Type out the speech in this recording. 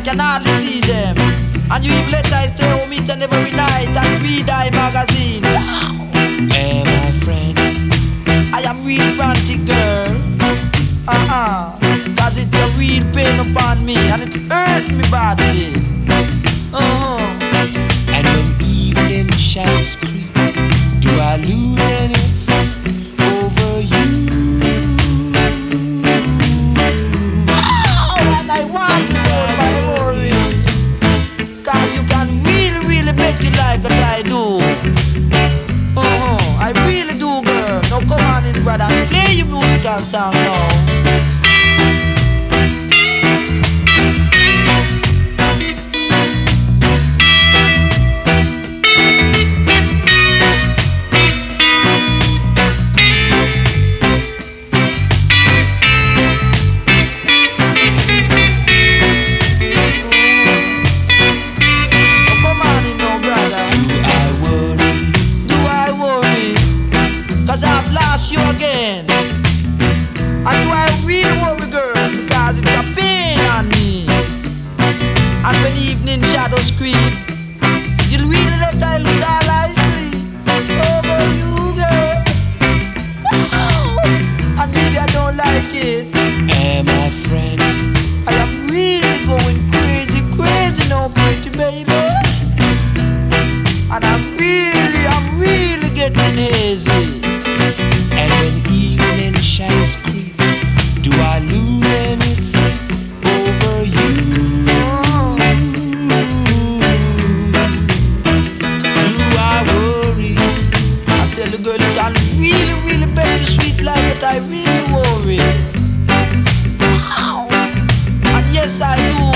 can hardly see them. And you even let I stay home each and every night and read I magazine. Wow. Hey, my friend, I am real frantic, girl. Cause it's a real pain upon me and it hurt me badly. And when evening shadows creep, do I lose any sleep over you? Oh, and I want to know my memory. Cause you can really, really make it like that I do. I really do, girl. Now come on in, brother, and play your musical song now. Evening shadows creep. You'll really let I lose all I sleep over you, girl. Wow. And maybe I don't like it. Hey, my friend, I am really going crazy, crazy now, pretty baby. And I'm really getting hazy. And when evening shadows creep, do I lose any sleep over you? Girl, you can really, really bet the sweet life, but I really worry. Wow. And yes, I do.